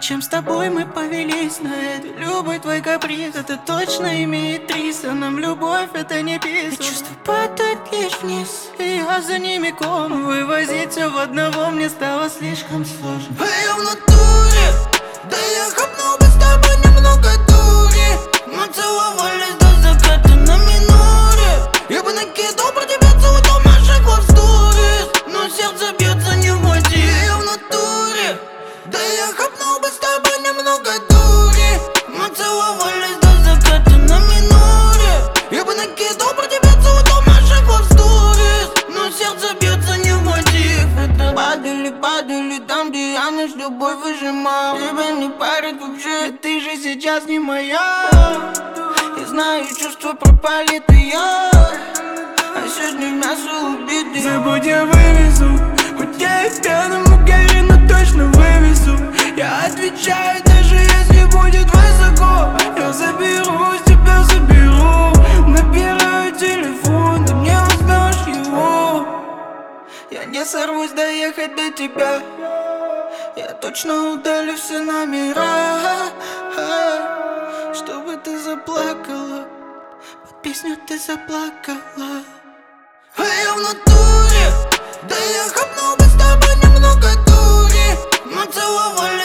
Зачем с тобой мы повелись на это? Любой твой каприз, это точно имеет приз. А нам любовь это не писано. Чувства падают лишь вниз, и я за ними ком. Вывозить все в одного мне стало слишком сложно. А я в натуре, да я хапнул бы с тобой немного дури. Мы целовались до заката на миноре. Я бы накидал про тебя целый дом наших love stories, но сердце бьется не в мотив. Я в натуре, да я хапнул бы с тобой немного дури. Мы целовались до заката на миноре. Я бы накидал про тебя целый дом наших love stories, но сердце бьется не в мотив. Это падали там, где я наш любовь выжимал. Тебя не парит вообще, ты же сейчас не моя. Я знаю, чувства пропали, это я. А сегодня мясо убитый. Забудь, я вывезу. Хоть я и в пьяном угаре, но точно вывезу. Я отвечаю, даже если будет высоко. Я заберу, тебя заберу. Набираю телефон, ты мне возьмешь его. Я не сорвусь доехать до тебя. Я точно удалю все номера, чтобы ты заплакала. Под песню ты заплакала. А я в натуре, да я хапнул бы с тобой немного дури. Мы целовались